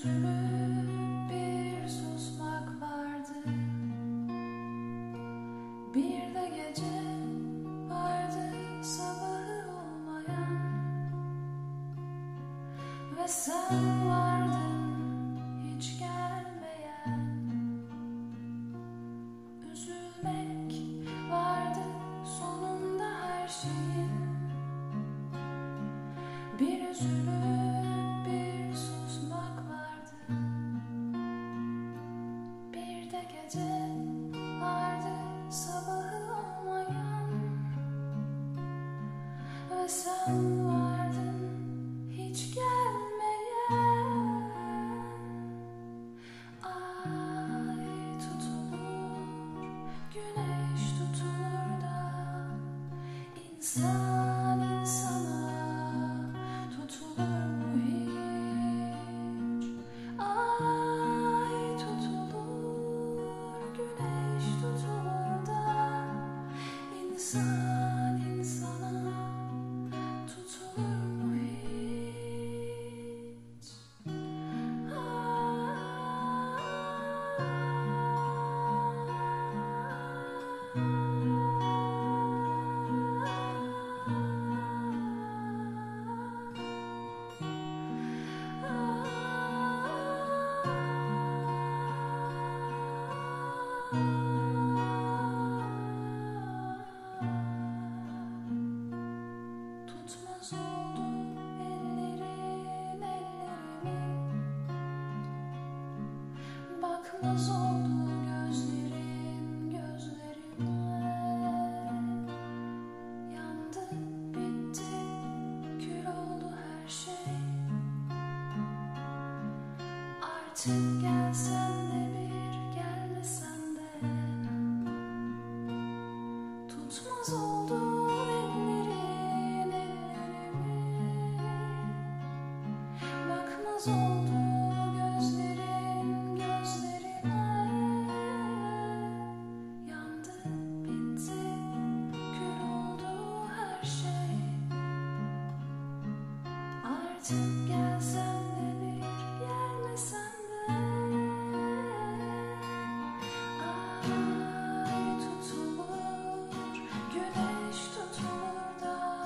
üzülüp bir susmak vardı. Bir de gece vardı sabahı olmayan. Ve sen vardın hiç gelmeyen. Üzülmek vardı sonunda her şeyin. Bir üzülüp bir susmak vardı. Bir de gece vardı sabahı olmayan. Ve sen vardın hiç gelmeyen. Ay tutulur, güneş tutulur da insan insana tutulur mu hiç? Ay tutulur, güneş tutulur da insan insana tutulur mu hiç? Tutmaz oldu ellerin ellerimi, bakmaz oldu gözlerin gözlerime. Yandı, bitti, kül oldu her şey. Artık gelsen de bir, gelmesen de tutmaz oldu ellerin ellerimi, bakmaz oldu gözlerin gözlerime. Yandı, bitti, kül oldu her şey. Artık gelsen de bir, gelmesen de. Ay tutulur, güneş tutulur da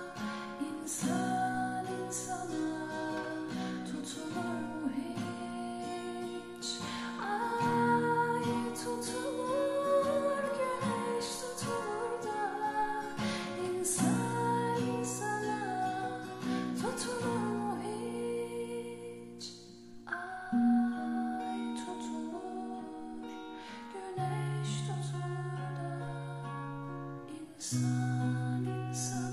insan insana tutulur mu hiç? Ay tutulur, güneş tutulur da insan insana tutulur mu hiç? Ay tutulur, güneş tutulur da insan insana